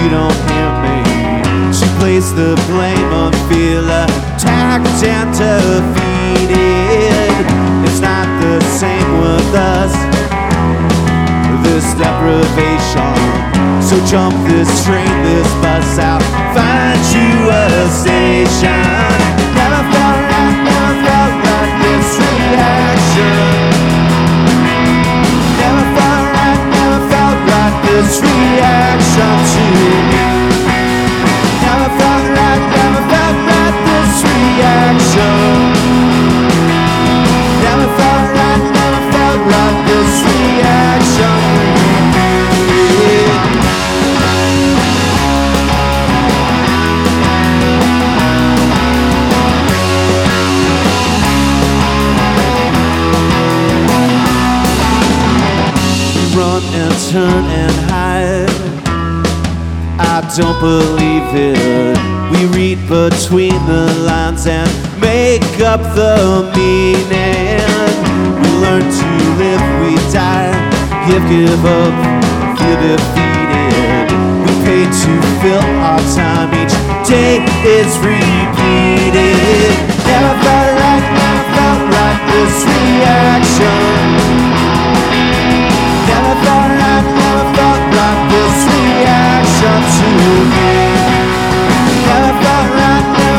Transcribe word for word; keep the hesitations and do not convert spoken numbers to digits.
you don't hear me. She placed the blame on feel attacked and defeated. It's not the same with us, this deprivation. So jump this train, this bus out, find you a station. Never felt right, never felt like this reaction. Never felt right, never felt like this reaction to me. Never felt right, never felt like this reaction. Never felt right, never felt like this reaction. Run and turn and hide, I don't believe it. We read between the lines and make up the meaning. We learn to live, we die, give, give up, feel defeated. We pay to fill our time, each day is repeated. Never felt right, never felt like this reaction. Never felt right, never felt like this reaction to me. Never felt right, never